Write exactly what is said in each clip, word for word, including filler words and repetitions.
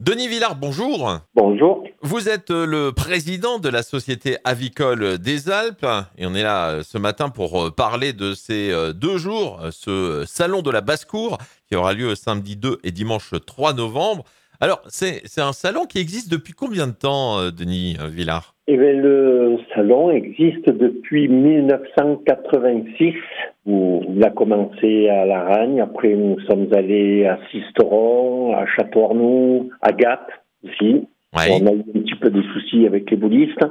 Denis Villard, bonjour. Bonjour. Vous êtes euh, le président de la Société avicole des Alpes et on est là euh, ce matin pour euh, parler de ces euh, deux jours, euh, ce salon de la basse-cour qui aura lieu samedi deux et dimanche trois novembre. Alors, c'est, c'est un salon qui existe depuis combien de temps, euh, Denis euh, Villard? Eh bien, le salon existe depuis mille neuf cent quatre-vingt-six, où il a commencé à Laragne. Après, nous sommes allés à Sisteron, à Château-Arnoux, à Gap aussi. Oui. On a eu un petit peu de soucis avec les bouddhistes.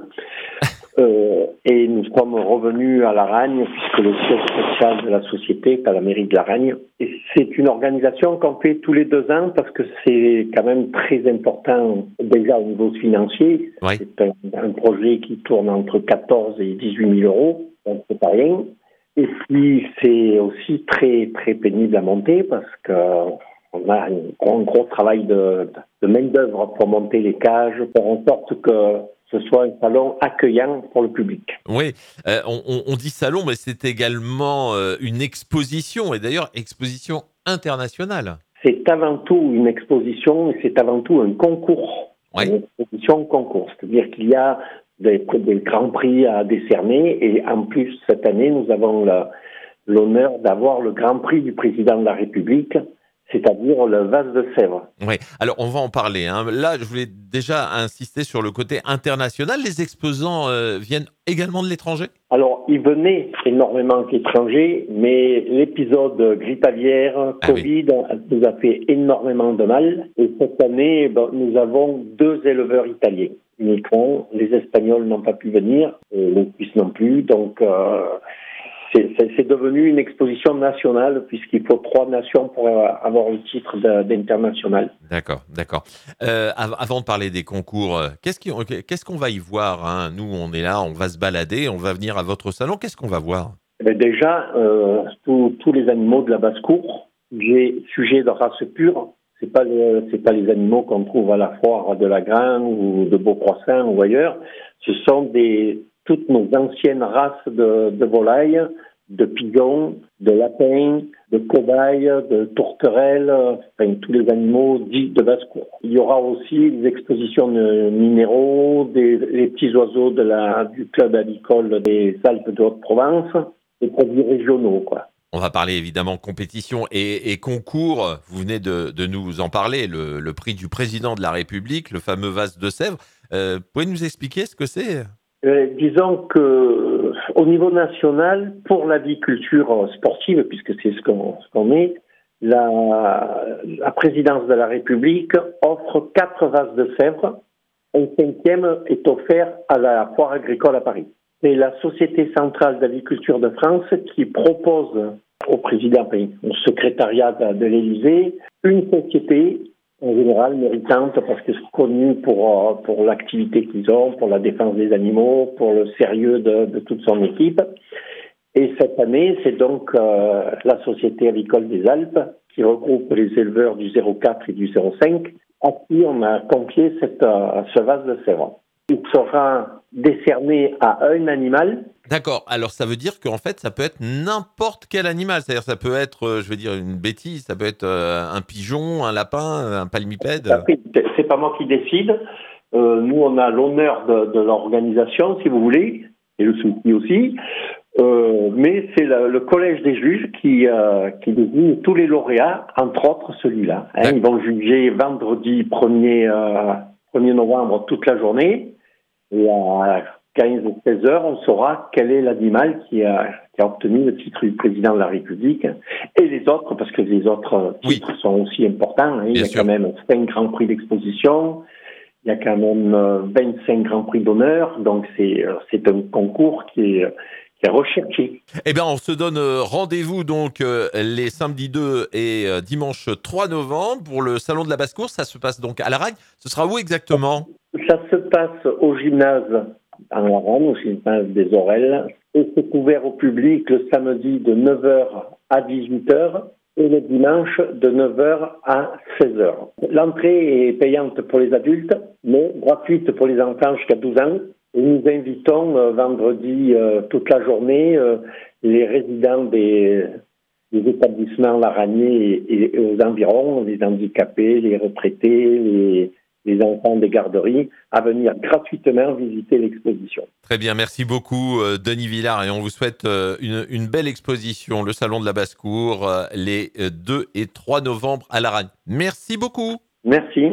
Euh, et nous sommes revenus à Laragne, puisque le siège social de la société est à la mairie de Laragne. Et c'est une organisation qu'on fait tous les deux ans parce que c'est quand même très important, déjà au niveau financier. Oui. C'est un, un projet qui tourne entre quatorze et dix-huit mille euros, donc c'est pas rien. Et puis c'est aussi très très pénible à monter parce que on a un gros, gros travail de, de main-d'œuvre pour monter les cages, faire en sorte que ce soit un salon accueillant pour le public. Oui, euh, on, on- on dit salon, mais c'est également euh, une exposition, et d'ailleurs exposition internationale. C'est avant tout une exposition et c'est avant tout un concours. Oui. Une exposition concours. C'est-à-dire qu'il y a des, des grands prix à décerner et en plus, cette année, nous avons la- l'honneur d'avoir le grand prix du président de la République, c'est-à-dire le vase de Sèvres. Oui, alors on va en parler, hein. Là, je voulais déjà insister sur le côté international. Les exposants euh, viennent également de l'étranger? Alors, il venait énormément d'étrangers, mais l'épisode grippe aviaire, Ah oui. Covid, nous a fait énormément de mal. Et cette année, ben, nous avons deux éleveurs italiens uniquement. Les Espagnols n'ont pas pu venir, et les Suisses non plus. Donc, euh, c'est, c'est, c'est devenu une exposition nationale, puisqu'il faut trois nations pour avoir le titre de- d'international. D'accord, d'accord. Euh, av- avant de parler des concours, euh, qu'est-ce, qui- qu'est-ce qu'on va y voir, hein? Nous, on est là, on va se balader, on va venir à votre salon. Qu'est-ce qu'on va voir? Eh bien, déjà, euh, tous tous les animaux de la basse-cour, j'ai sujet de race pure. C'est pas les, c'est pas les animaux qu'on trouve à la foire de Lagrin ou de Beaucroissant ou ailleurs. Ce sont des toutes nos anciennes races de, de volailles, de pigeons, de lapins, de cobayes, de tourterelles, enfin tous les animaux dits de basse-cour. Il y aura aussi des expositions de minéraux, des les petits oiseaux de la du club avicole des Alpes de Haute-Provence. Des produits régionaux, quoi. On va parler évidemment compétition et, et concours. Vous venez de, de nous en parler, le, le prix du président de la République, le fameux vase de Sèvres. Euh, pouvez nous expliquer ce que c'est? Euh, disons que euh, au niveau national, pour l'aviculture sportive, puisque c'est ce qu'on, ce qu'on est, la, la présidence de la République offre quatre vases de Sèvres. Un cinquième est offert à la foire agricole à Paris. C'est la Société centrale d'aviculture de France qui propose au président, enfin, au secrétariat de, de l'Élysée, une société en général méritante parce que c'est connu pour, pour l'activité qu'ils ont, pour la défense des animaux, pour le sérieux de, de toute son équipe. Et cette année, c'est donc euh, la Société avicole des Alpes qui regroupe les éleveurs du zéro quatre et du zéro cinq à qui on a confié cette, euh, ce vase de Sèvres. Il sera décerné à un animal. D'accord. Alors, ça veut dire qu'en fait, ça peut être n'importe quel animal. C'est-à-dire, ça peut être, euh, je veux dire, une bêtise, ça peut être euh, un pigeon, un lapin, un palmipède. Après, c'est pas moi qui décide. Euh, nous, on a l'honneur de, de l'organisation, si vous voulez, et le soutien aussi. Euh, mais c'est le, le collège des juges qui, euh, qui désigne tous les lauréats, entre autres celui-là. Hein, ils vont juger vendredi premier, euh, premier novembre toute la journée. Et à quinze ou seize heures, on saura quel est l'animal qui a, qui a obtenu le titre du président de la République. Et les autres, parce que les autres titres Oui. sont aussi importants. Hein. Il y a sûr. quand même cinq grands prix d'exposition. Il y a quand même vingt-cinq grands prix d'honneur. Donc c'est, c'est un concours qui est, qui est recherché. Eh bien, on se donne euh, rendez-vous donc euh, les samedis deux et euh, dimanche trois novembre pour le salon de la basse-cour. Ça se passe donc à Laragne. Ce sera où exactement? Ça se passe au gymnase en Laragne, au gymnase des Aurelles. Et c'est ouvert au public le samedi de neuf heures à dix-huit heures et le dimanche de neuf heures à seize heures. L'entrée est payante pour les adultes, mais gratuite pour les enfants jusqu'à douze ans. Et nous invitons euh, vendredi euh, toute la journée euh, les résidents des, des établissements laragnais et, et aux environs, les handicapés, les retraités, les, enfants des garderies à venir gratuitement visiter l'exposition. Très bien, merci beaucoup euh, Denis Villard et on vous souhaite euh, une, une belle exposition, le Salon de la Basse-Cour, euh, les deux et trois novembre à Laragne. Merci beaucoup. Merci.